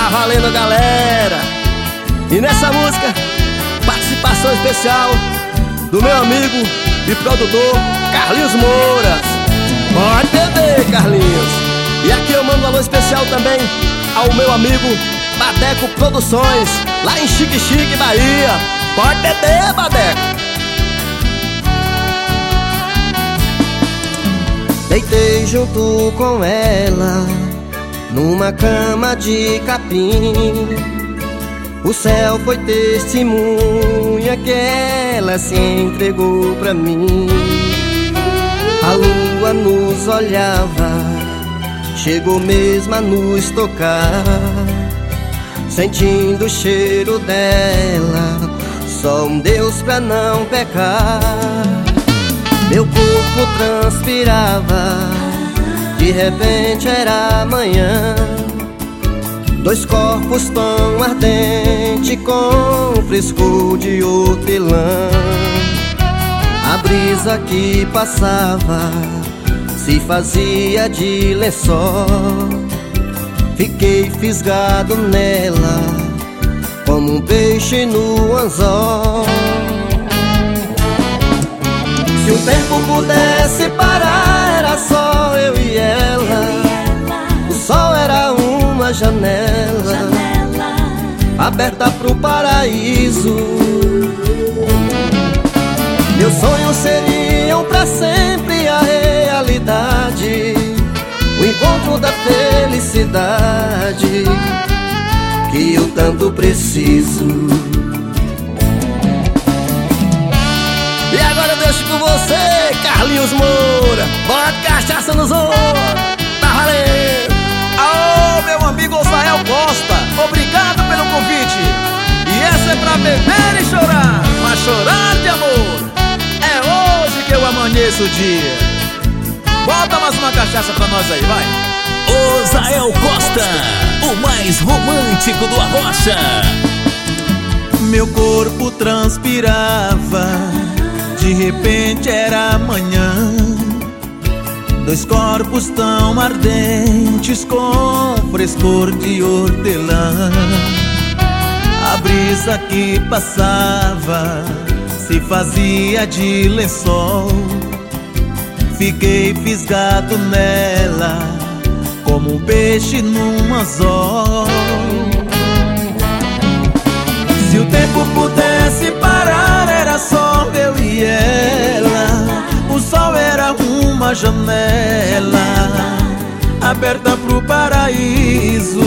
valendo, galera! E nessa música, participação especial do meu amigo e produtor Carlinhos Moura. Pode beber, Carlinhos! E aqui eu mando um alô especial também ao meu amigo Badeco Produções, lá em Chique Chique, Bahia. Pode beber, Badeco! Deitei junto com ela numa cama de capim. O céu foi testemunha que ela se entregou pra mim. A lua nos olhava, chegou mesmo a nos tocar. Sentindo o cheiro dela, só um Deus pra não pecar. Meu corpo transpirava, de repente era manhã. Dois corpos tão ardentes, com frescor de hortelã. A brisa que passava se fazia de lençol. Fiquei fisgado nela, como um peixe no anzol. Se o tempo pudesse parar, era só eu e ela. O sol era uma janela aberta pro paraíso. Meus sonhos seriam pra sempre a realidade, o encontro da felicidade que eu tanto preciso. E agora eu deixo com você, Carlinhos Moura. Bota cachaça nos olhos, tá valendo! Aô, meu amigo Osael Costa, obrigado pelo convite. E essa é pra beber e chorar, mas chorar de amor. É hoje que eu amanheço o dia. Bota mais uma cachaça pra nós aí, vai. Osael Costa, o mais romântico do Arrocha. Meu corpo transpirava, de repente era manhã. Dois corpos tão ardentes, com frescor de hortelã. A brisa que passava se fazia de lençol. Fiquei fisgado nela, como um peixe num anzol. Se o tempo pudesse parar, era só eu e ela. O sol era uma janela aberta pro paraíso.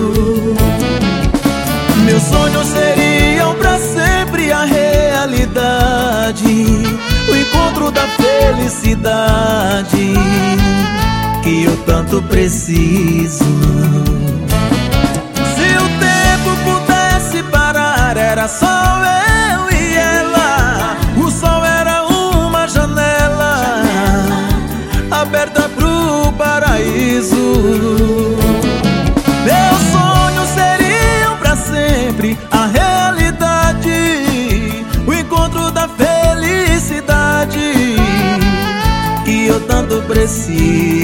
Meus sonhos seriam pra sempre a realidade, o encontro da felicidade que eu tanto preciso. Se o tempo pudesse parar, era só eu e ela. O sol era uma janela aberta pro paraíso. Meus sonhos seriam pra sempre a realidade, o encontro da felicidade que eu tanto preciso.